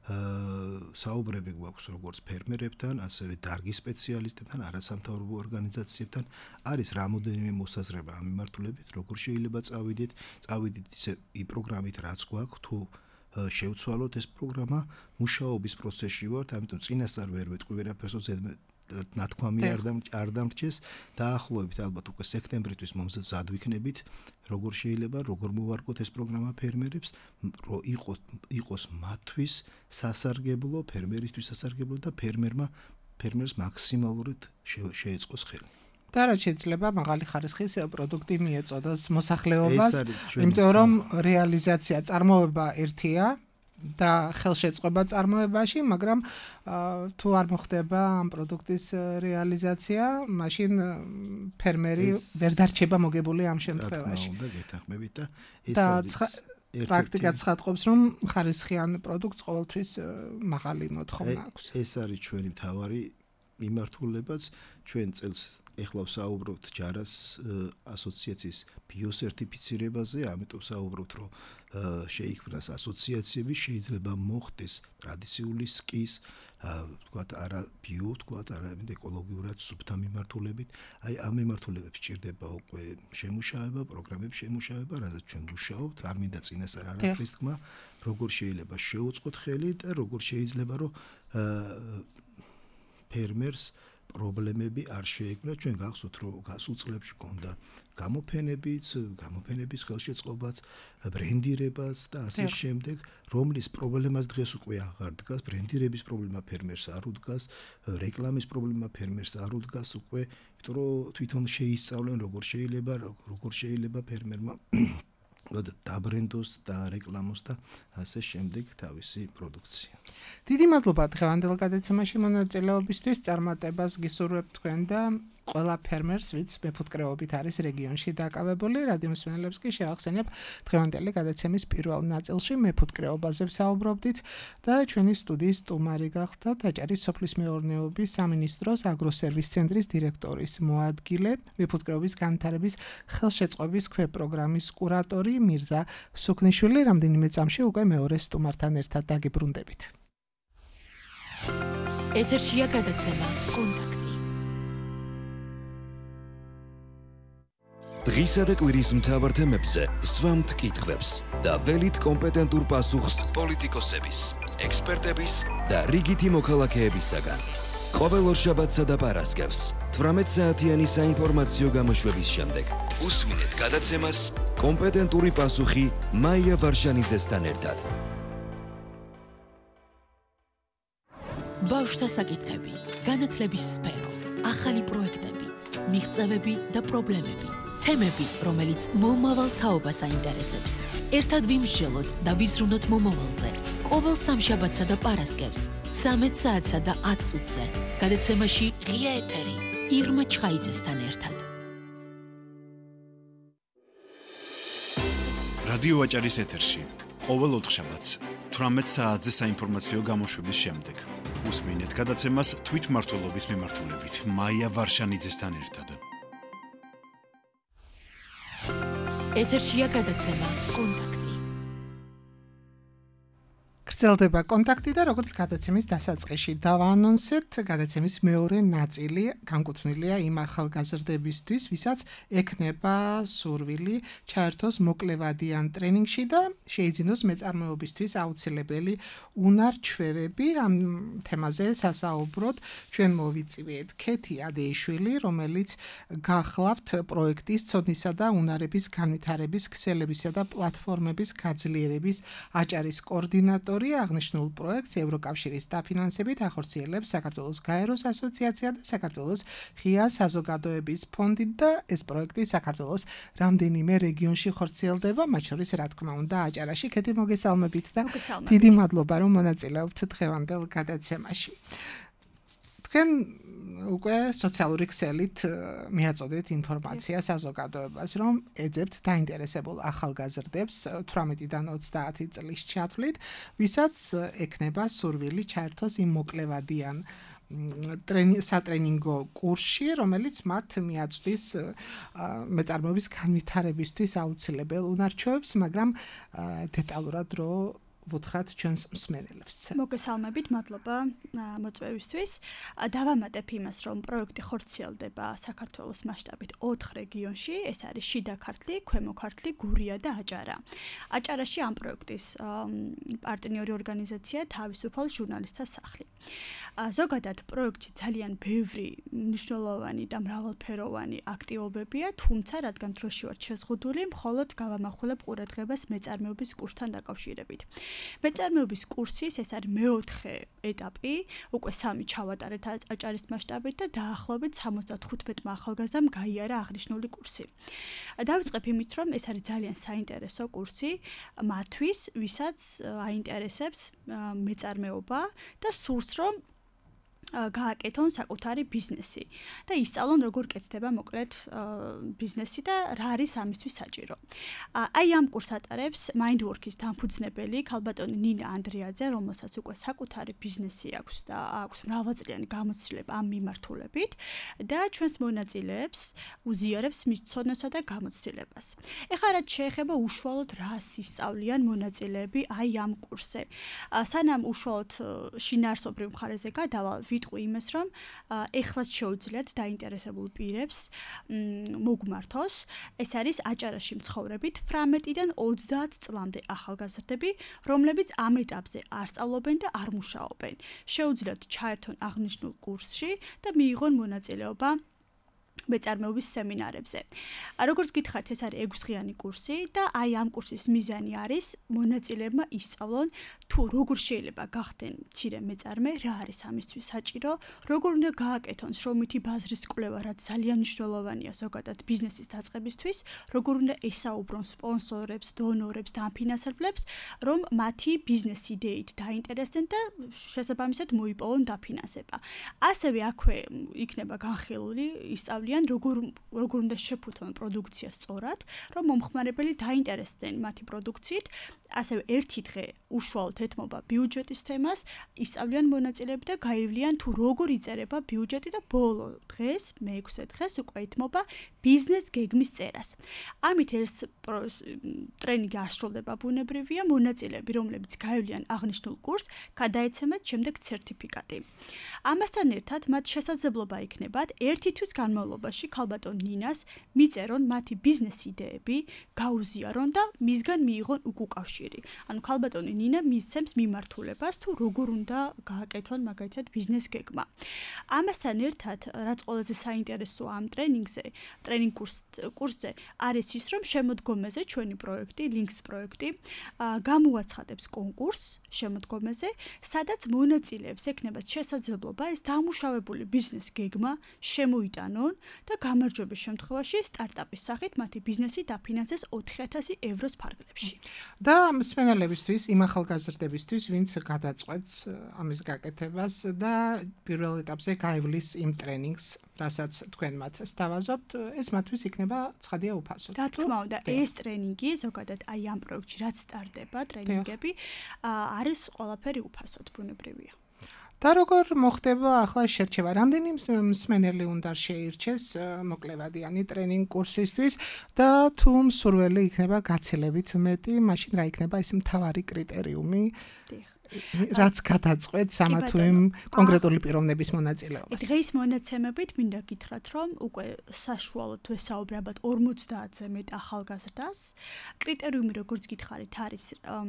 [SPEAKER 5] საუბრები გვაქვს როგორც ფერმერებთან, ასევე დარგის სპეციალისტებთან, არასამთავრობო ორგანიზაციებთან. არის რამოდენიმე მოსაზრება ამ მიმართულებით, როგორ შეიძლება წავიდეთ, წავიდით ისე იმ პროგრამით, რაც გვაქვს, თუ შევცვალოთ ეს პროგრამა, მუშაობის პროცესში ვართ, ამიტომ წინასწარ ვერ ვეთქვი ვერაფერსო ნათქვამი არ დამრჩეს დაახლოებით ალბათ უკვე სექტემბრისთვის მომზად ვიქნებით როგორ შეიძლება როგორ მოვარგოთ ეს პროგრამა ფერმერებს რომ იყოს იყოს მათთვის სასარგებლო ფერმერისთვის სასარგებლო და ფერმერმა ფერმერს მაქსიმალურად შეეწყოს ხელი
[SPEAKER 4] და რა შეიძლება მაღალი ხარისხის პროდუქტი მიეწოდოს მოსახლეობას იმიტომ რომ რეალიზაცია წარმოება ერთია და ხელშეწყობა წარმოებაში, მაგრამ თუ არ მოხდება ამ პროდუქტის რეალიზაცია, მაშინ ფერმერი ვერ დარჩება მოგებული ამ შემთხვევაში.
[SPEAKER 5] უნდა გეთანხმებით და ეს არის
[SPEAKER 4] პრაქტიკა ცხადყოფს, რომ ხარისხიან პროდუქტს ყოველთვის მაღალი მოთხოვნა აქვს.
[SPEAKER 5] ეს არის ჩვენი მთავარი მიმართულებაც, ჩვენ წელს ეხლა ვსაუბრობთ ჯარას ასოციაციის ბიოსერტიფიცირებაზე, ამიტომ ვსაუბრობთ, რომ შეიქმნას ასოციაციები, შეიძლება მოხდეს ტრადიციული სკის, ვთქვათ, არა ბიო, ვთქვათ, არა ეკოლოგიურად სუფთა მიმართულებით. აი ამ მიმართულებებს ჭირდება უკვე შემუშავება, პროგრამების შემუშავება, რადგან ჩვენ ვმუშაობთ, არ მინდა წინასწარ არაფრის თქმა, როგორ შეიძლება შეუწყოთ ხელი და როგორ შეიძლება რომ ფერმერს პრობლემები არ შეექმნა ჩვენ გახსოვთ რომ გასულ წლებში ქონდა გამოფენებიც, გამოფენების ხელშეწყობაც, ბრენდირებას და ასე შემდეგ, რომლის პრობლემას დღეს უკვე აღარ დგას, ბრენდირების პრობლემა ფერმერს არ უდგას, რეკლამის პრობლემა ფერმერს არ უდგას უკვე, იმიტომ რომ თვითონ შეისწავლენ როგორ შეიძლება, როგორ შეიძლება ფერმერმა დაბრენდოს და რეკლამოს და ასე შემდეგ თავისი პროდუქცია.
[SPEAKER 4] დიდი მადლობა დღევანდელ გადაცემაში მონაწილეობისთვის, წარმატებას გისურვებთ თქვენ და ყველა ფერმერს, ვინც მეფუტკრეობით არის რეგიონში დაკავებული. რადიო მსმენელებს კი შევახსენებ დღევანდელი გადაცემის პირველ ნაწილში მეფუტკრეობაზე ვსაუბრობდით და ჩვენი სტუდიის სტუმარი გახდა დაჭერის სოფლის მეურნეობის სამინისტროს აგროსერვის ცენტრის დირექტორის მოადგილე, მეფუტკრეობის განვითარების ხელშეწყობის ქვეპროგრამის კურატორი მირზა სუქნიშვილი. რამდენიმე წამში უკვე მეორე სტუმართან ერთად დაგიბრუნდებით.
[SPEAKER 2] ეთერშია გადაცემა კონტაქტი.
[SPEAKER 1] დღისა და კვირის მთავარ თემებზე სვამთ კითხვებს და ველით კომპეტენტურ პასუხს პოლიტიკოსების, ექსპერტების და რიგითი მოქალაქეებისაგან. ყოველ ორშაბათსა და პარასკევს თვრამეტ საათიანი საინფორმაციო გამოშვების შემდეგ უსმინეთ გადაცემას კომპეტენტური პასუხი მაია ვარშანიძესთან ერთად.
[SPEAKER 2] ბავშვთა საკითხები, განათლების სფერო, ახალი პროექტები, მიღწევები და პრობლემები, თემები, რომელიც მომავალ თაობას აინტერესებს. ერთად ვიმსჯელოთ და ვიზრუნოთ მომავალზე. ყოველ სამშაბათსა და პარასკევს, ცამეტ საათსა და ათ წუთზე. გადაცემაში ღია ეთერი, ირმა ჩხაიძესთან ერთად.
[SPEAKER 6] რადიო ვაჭარის ეთერში, ყოველ ოთხშაბათს, თვრამეტ საათზე საინფორმაციო გამოშვების შემდეგ. უსმინეთ გადაცემას თვითმმართველობის მიმართულებით მაია ვარშანიძესთან ერთად.
[SPEAKER 2] ეთერშია გადაცემა კონტაქტი.
[SPEAKER 4] გრძელდება კონტაქტი და როგორც გადაცემის დასაწყისში დავაანონსეთ, გადაცემის მეორე ნაწილი განკუთვნილია იმ ახალგაზრდებისთვის, ვისაც ექნება სურვილი ჩაერთოს მოკლევადიან ტრენინგში და შეიძინოს მეწარმეობისთვის აუცილებელი უნარ-ჩვევები. ამ თემაზე სასაუბროთ ჩვენ მოვიწვიეთ ქეთი ადეიშვილი, რომელიც გახლავთ პროექტის ცოდნისა და უნარების განვითარების ქსელებისა და პლატფორმების გაძლიერების აჭარის კოორდინატორი. აღნიშნულ პროექტს ევროკავშირის დაფინანსებით ახორციელებს საქართველოს გაეროს ასოციაცია და საქართველოს ღია საზოგადოების ფონდი და ეს პროექტი საქართველოს რამდენიმე რეგიონში ხორციელდება, მათ შორის რა თქმა უნდა აჭარაში. ქეთი მოგესალმებით და დიდი მადლობა რომ მონაწილეობთ დღევანდელ გადაცემაში. თქვენ უკვე სოციალური ქსელით მიაწოდეთ ინფორმაცია საზოგადოებას, რომ ეძებთ დაინტერესებულ ახალგაზრდებს თვრამეტიდან ოცდაათი წლის ჩათვლით, ვისაც ექნება სურვილი ჩაერთოს იმ მოკლევადიან სატრენინგო კურსში, რომელიც მათ მიაწვდის მეწარმეობის განვითარებისთვის აუცილებელ უნარ-ჩვევებს, მაგრამ დეტალურად რო ვუთხრათ ჩვენს მსმენელებს.
[SPEAKER 7] მოგესალმებით, მადლობა მოწვევისთვის. დავამატებ იმას, რომ პროექტი ხორციელდება საქართველოს მასშტაბით ოთხ რეგიონში, ეს არის შიდა ქართლი, ქვემო ქართლი, გურია და აჭარა. აჭარაში ამ პროექტის პარტნიორი ორგანიზაცია თავისუფალ ჟურნალისტთა სახლი. ზოგადად პროექტში ძალიან ბევრი მნიშვნელოვანი და მრავალფეროვანი აქტივობებია, თუმცა რადგან დროში ვართ შეზღუდული, მხოლოდ გავამახვილებ ყურადღებას მეწარმეობის კურსთან დაკავშირებით. მეწარმეობის კურსის ეს არის მეოთხე ეტაპი, უკვე სამი ჩავატარეთ აჭარის მასშტაბით და დაახლოებით სამოცდათხუთმეტმა ახალგაზრდამ გაიარა აღნიშნული კურსი. დავიწყებ იმით, რომ ეს არის ძალიან საინტერესო კურსი მათთვის, ვისაც აინტერესებს მეწარმეობა და სურს რომ გააკეთონ საკუთარი ბიზნესი და ისწავლონ როგორ კეთდება მოკლედ ბიზნესი და რა არის ამისთვის საჭირო. აი ამ კურსს ატარებს Mindwork-ის დამფუძნებელი ქალბატონი ნინა ანდრეაძე, რომელსაც უკვე საკუთარი ბიზნესი აქვს და აქვს მრავალწლიანი გამოცდილება ამ მიმართულებით და ჩვენს მონაწილეებს უზიარებს მის ცოდნასა და გამოცდილებას. ეხლა რაც შეეხება უშუალოდ რას ისწავლიან მონაწილეები აი ამ კურსზე. სანამ უშუალოდ შინაარსობრივ მხარეზე გადავალ ვიტყვი იმას, რომ ეხლაც შეუძლიათ დაინტერესებულ პირებს მოგმართოს. ეს არის აჭარაში მცხოვრებით თვრამეტიდან ოცდაათ წლამდე ახალგაზრდები, რომლებიც ამ ეტაპზე არ სწავლობენ და არ მუშაობენ. შეუძლიათ ჩაერთონ აღნიშნულ კურსში და მიიღონ მონაწილეობა მეწარმეობის სემინარებზე. როგორც გითხარით, ეს არის ექვსდღიანი კურსი და აი ამ კურსის მიზანი არის მონაწილეებმა ისწავლონ თუ როგორ შეიძლება გახდნენ მცირე მეწარმე, რა არის ამისთვის საჭირო, როგორ უნდა გააკეთონ შრომითი ბაზრის კვლევა, რაც ძალიან მნიშვნელოვანია ზოგადად ბიზნესის დაწყებისთვის, როგორ უნდა ესაუბრონ სპონსორებს, დონორებს, დამფინანსებლებს, რომ მათი ბიზნეს იდეით დაინტერესდნენ და შესაბამისად მოიპოვონ დაფინანსება. ასევე აქვე იქნება განხილული ისწავლიან როგორ როგორ უნდა შეფუთონ პროდუქცია სწორად, რომ მომხმარებელი დაინტერესდნენ მათი პროდუქციით, ასევე ერთი დღე უშუალოდ ეთმობა ბიუჯეტის თემას, ისწავლიან მონაწილეები და გაივლიან თუ როგორ იწერება ბიუჯეტი და ბოლო დღეს, მეექვსე დღეს უკვე ეთმობა ბიზნეს გეგმის წერას. ამით ეს ტრენინგი ასრულდება ბუნებრივია, მონაწილეები, რომლებიც გაივლიან აღნიშნულ კურსს, გადაეცემათ შემდეგ სერტიფიკატი. ამასთან ერთად მათ შესაძლებლობა იქნებათ ერთი თვის განმავლობაში ქალბატონ ნინას მიწერონ მათი ბიზნეს იდეები, გაუზიარონ და მისგან მიიღონ უკავშირი. ანუ ქალბატონი ნინა მისცემს მიმართულებას თუ როგორ უნდა გააკეთონ მაგალითად ბიზნეს გეგმა. ამასთან ერთად, რაც ყველაზე საინტერესოა ამ ტრენინგზე, ტრენინგ კურსზე არის ის, რომ შემოდგომაზე ჩვენი პროექტი, Links პროექტი, გამოაცხადებს კონკურსს შემოდგომაზე, სადაც მონაწილეებს ექნებათ შესაძლებლობა ეს დამუშავებული ბიზნეს გეგმა შემოიტანონ და გამარჯვების შემთხვევაში სტარტაპის სახით მათი ბიზნესი დაფინანსეს ოთხი ათასი ევროს ფარგლებში.
[SPEAKER 4] და მსმენელებისთვის, იმ ახალგაზრდებისთვის, ვინც გადაწყვეტს ამის გაკეთებას და პირველ ეტაპზე გაივლის იმ ტრენინგს, რასაც თქვენ მათ სთავაზობთ, ეს მათთვის იქნება ცხადია უფასო.
[SPEAKER 7] რა თქმა უნდა, ეს ტრენინგი ზოგადად აი ამ პროექტში რაც სტარტდება, ტრენინგები არის ყველაფერი უფასოდ, ბუნებრივია.
[SPEAKER 4] და როგორ მოხდება ახლა შერჩევა? რამდენი მსმენელი უნდა შეირჩეს მოკლევადიანი ტრენინგ კურსისთვის და თუ მსურველი იქნება გაცილებით მეტი, მაშინ რა იქნება ეს მთავარი კრიტერიუმი? რაც გადაწყვეტს ამა თუ იმ კონკრეტული პიროვნების მონაწილეობას.
[SPEAKER 7] დღეს მონაცემებით მინდა გითხრათ, რომ უკვე საშუალოდ ვესაუბრებთ ორმოცდაათზე მეტ ახალგაზრდას. კრიტერიუმი როგორც გითხარით არის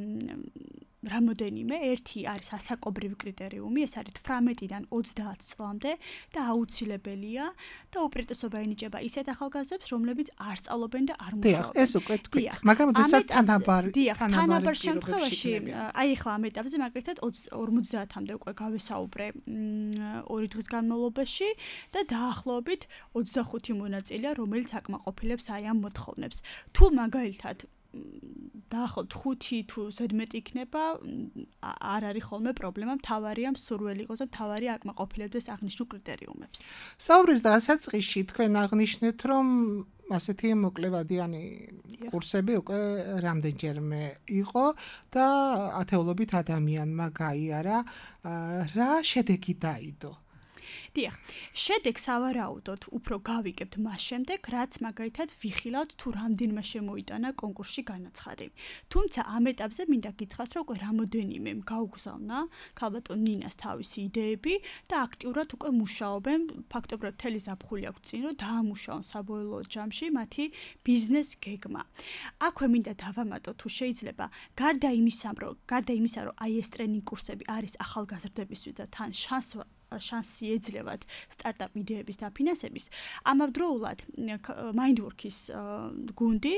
[SPEAKER 7] რამოდენიმე, ერთი არის ასაკობრივი კრიტერიუმი, ეს არის თვრამეტიდან ოცდაათ წლამდე და აუცილებელია და უპირატესობა ენიჭება ისეთ ახალგაზრდებს, რომლებიც არ სწავლობენ და არ მუშაობენ.
[SPEAKER 4] ეს უკვე თქვით. მაგრამ როდესაც თანაბარი
[SPEAKER 7] თანაბარ შემთხვევაში, აი ახლა ამ ეტაპზე მაგალითად ორმოცდაათამდე უკვე გავესაუბრე ორი დღის განმავლობაში და დაახლოებით ოცდახუთი მონაწილეა, რომელიც აკმაყოფილებს აი ამ მოთხოვნებს. თუ მაგალითად დაახლოებით ხუთი თუ ზედმეტი იქნება, არ არის ხოლმე პრობლემა, მთავარია მსურველი იყოს და მთავარია აკმაყოფილებდეს აღნიშნულ კრიტერიუმებს.
[SPEAKER 4] საუბრის დასაწყისში თქვენ აღნიშნეთ, რომ ასეთი მოკლევადიანი კურსები უკვე რამდენჯერმე იყო და ათეულობით ადამიანმა გაიარა. რა შედეგი დაიდო?
[SPEAKER 7] დიახ, შედეგს ავარაუდოთ, უფრო გავიგებთ მას შემდეგ, რაც მაგალითად ვიხილავთ თუ რამდენმა შემოიტანა კონკურსში განაცხადი. თუმცა ამ ეტაპზე მინდა გითხრათ, რომ უკვე რამოდენიმე გაუგზავნა ქალბატონ ნინას თავისი იდეები და აქტიურად უკვე მუშაობენ, ფაქტობრივად მთელი ზაფხული აქვს წინ, რომ დაამუშავონ საბოლოო ჯამში მათი ბიზნეს გეგმა. აქვე მინდა დავამატო, თუ შეიძლება, გარდა იმისა, რომ გარდა იმისა, რომ აი ეს ტრენინგ კურსები არის ახალგაზრდებისთვის და თან შანსი შანსი ეძლევათ სტარტაპ იდეების დაფინანსების. ამავდროულად Mindworks-ის გუნდი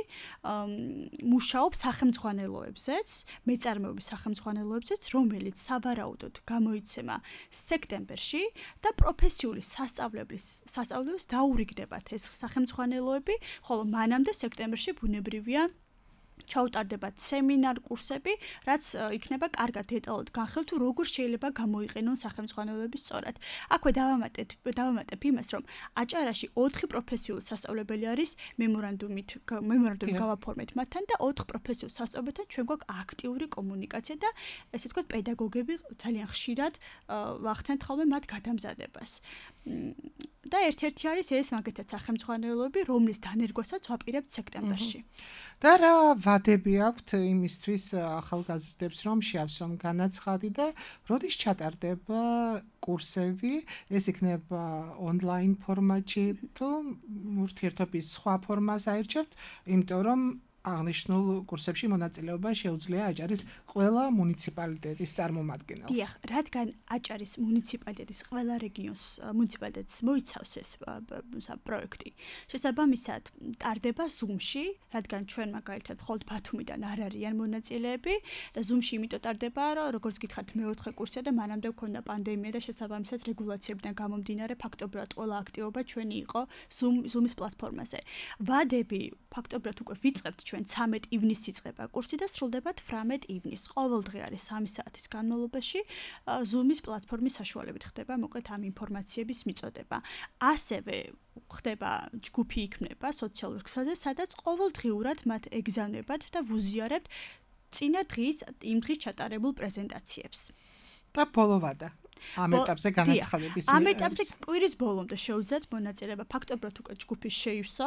[SPEAKER 7] მუშაობს სახელმძღვანელოებზეც, მეწარმეობის სახელმძღვანელოებზეც, რომელიც სავარაუდოდ გამოიცემა სექტემბერში და პროფესიული სასწავლებლის სასწავლებლებს დაურიგდებათ ეს სახელმძღვანელოები, ხოლო მანამდე სექტემბერში ბუნებრივია ჩაუტარდებათ სემინარ კურსები, რაც იქნება კარგად დეტალურად განხილ თუ როგორ შეიძლება გამოიყენონ სახელმძღვანელოები სწორად. აქვე დავამატეთ, დავამატებ იმას, რომ აჭარაში ოთხი პროფესიული სასწავლებელი არის მემორანდუმით, მემორანდუმი გავაფორმეთ მათთან და ოთხ პროფესიულ სასწავლებელთან ჩვენ გვაქვს აქტიური კომუნიკაცია და ესე ვთქვათ, პედაგოგები ძალიან ხშირად ვახდენთ ხოლმე მათ გადამზადებას. და ერთ-ერთი არის ეს მაგათაც სახელმძღვანელოები, რომლის დანერგვასაც ვაპირებთ სექტემბერში.
[SPEAKER 4] და რა ვადები აქვთ იმისთვის ახალგაზრდებს, რომ შეავსონ განაცხადი და როდის ჩატარდება კურსები, ეს იქნება ონლაინ ფორმატში თუ ურთიერთობის სხვა ფორმას აირჩევთ, იმიტომ რომ აღნიშნულ კურსებში მონაწილეობა შეუძლია აჭარის ყველა მუნიციპალიტეტის წარმომადგენელს.
[SPEAKER 7] დიახ, რადგან აჭარის მუნიციპალიტეტის ყველა რეგიონს მუნიციპალიტეტს მოიცავს ეს პროექტი. შესაბამისად, ტარდება Zoom-ში, რადგან ჩვენ მაგალითად მხოლოდ ბათუმიდან არ არიან მონაწილეები და Zoom-ში იმიტომ ტარდება, რომ როგორც გითხართ, მეოთხე კურსია და მანამდე მქონდა პანდემია და შესაბამისად რეგულაციებიდან გამომდინარე ფაქტობრივად ყველა აქტივობა ჩვენი იყო Zoom Zoom-ის პლატფორმაზე. ვადები ფაქტობრივად უკვე ვიწყებთ ჩვენ ცამეტ ივნისს იწყება კურსი და სრულდება თვრამეტ ივნისს. ყოველ დღე არის სამი საათის განმავლობაში Zoom-ის პლატფორმის საშუალებით ხდება მოკლედ ამ ინფორმაციების მიწოდება. ასევე ხდება ჯგუფი იქმნება სოციალურ ქსელზე, სადაც ყოველდღიურად მათ ეგზავნებათ და ვუზიარებთ წინა დღის იმ დღის ჩატარებულ პრეზენტაციებს.
[SPEAKER 4] და ბოლო ვადა ამ ეტაპზე განაცხადების
[SPEAKER 7] ამ ეტაპზე კვირის ბოლომდე შეუძლიათ მონაწილეობა. ფაქტობრივად უკვე ჯგუფი შეივსო,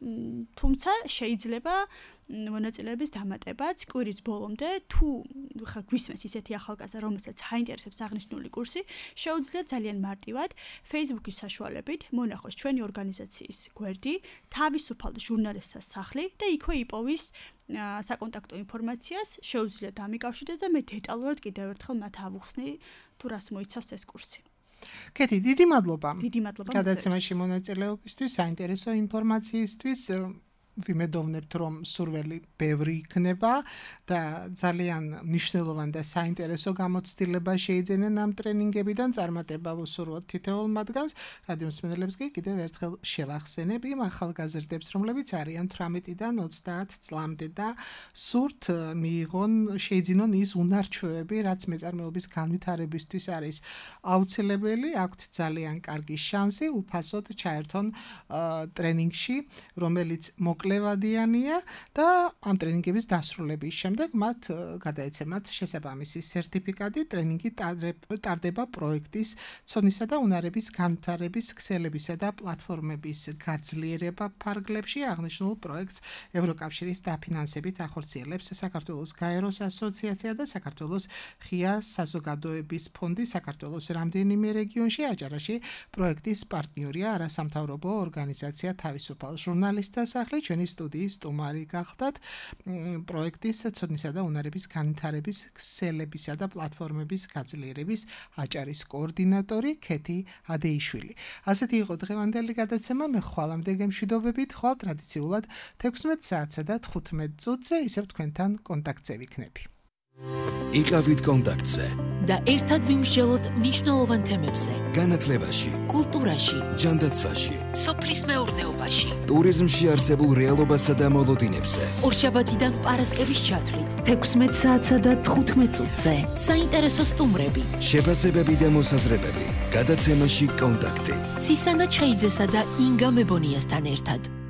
[SPEAKER 7] თუმცა შეიძლება მონაწილეების დამატებაც კვირის ბოლომდე თუ ხა გვისმეს ისეთი ახალგაზრდა, რომელსაც აინტერესებს აღნიშნული კურსი, შეუძლია ძალიან მარტივად Facebook-ის საშუალებით მონახოს ჩვენი ორგანიზაციის გვერდი, თავისუფალ ჟურნალისტთა სახლი და იქვე იპოვის საკონტაქტო ინფორმაციას, შეუძლია დამიკავშირდეს და მე დეტალურად კიდევ ერთხელ მათ ავუხსნი თუ რას მოიცავს ეს კურსი.
[SPEAKER 4] კეთი, დიდი მადლობა.
[SPEAKER 7] დიდი მადლობა.
[SPEAKER 4] გადაცემაში მონაწილეობისთვის, საინტერესო ინფორმაციისთვის. ვიმედოვნებთ, რომ სურველი ბევრი იქნება და ძალიან მნიშვნელოვანი და საინტერესო გამოცდილება შეიძენენ ამ ტრენინგებიდან წარმატება ვუსურვოთ თითოეულ მათგანს. რადიო მსმენელებს კი კიდევ ერთხელ შევახსენებ იმ ახალგაზრდებს, რომლებიც არიან თვრამეტიდან ოცდაათ წლამდე და სურთ მიიღონ, შეიძინონ ის უნარჩვევები, რაც მეწარმეობის განვითარებისთვის არის აუცილებელი. აქვთ ძალიან კარგი შანსი უფასოდ ჩაერთონ ტრენინგში, რომელიც მოკლევადიანია და ამ ტრენინგების დასრულების შემდეგ მათ გადაეცემათ შესაბამისი სერტიფიკატი. ტრენინგი ტარდება პროექტის ცოდნისა და უნარების განვითარების ქსელებისა და პლატფორმების გაძლიერება ფარგლებში. აღნიშნულ პროექტს ევროკავშირის დაფინანსებით ახორციელებს საქართველოს გაეროს ასოციაცია და საქართველოს ღია საზოგადოების ფონდი. საქართველოს რამდენიმე რეგიონში აჭარაში პროექტის პარტნიორია არასამთავრობო ორგანიზაცია თავისუფალ ჟურნალისტთა სახლი. ჩვენი სტუდიის სტუმარი გახდათ პროექტის ცოდნისა და უნარების განვითარების ქსელებისა და პლატფორმების გაძლიერების აჭარის კოორდინატორი ქეთი ადეიშვილი. ასეთი იყო დღევანდელი გადაცემა. მე ხვალამდე გემშვიდობებით, ხვალ ტრადიციულად თექვსმეტ საათსა და თხუთმეტ წუთზე ისევ თქვენთან კონტაქტზე ვიქნები.
[SPEAKER 1] იყავით კონტაქტზე
[SPEAKER 2] და ერთად ვიმსჯელოთ მნიშვნელოვან თემებზე.
[SPEAKER 1] განათლებაში,
[SPEAKER 2] კულტურაში,
[SPEAKER 1] ჯანდაცვაში,
[SPEAKER 2] სოფლის მეურნეობაში,
[SPEAKER 1] ტურიზმში არსებულ რეალობასა და მოლოდინებზე.
[SPEAKER 2] ორშაბათიდან პარასკევის ჩათვლით.
[SPEAKER 3] თექვსმეტ საათსა და თხუთმეტ წუთზე.
[SPEAKER 2] საინტერესო სტუმრები,
[SPEAKER 1] შეფასებები და მოსაზრებები. გადაცემაში კონტაქტი.
[SPEAKER 2] ცისანა ჩხეიძესა და ინგა მებონიასთან ერთად.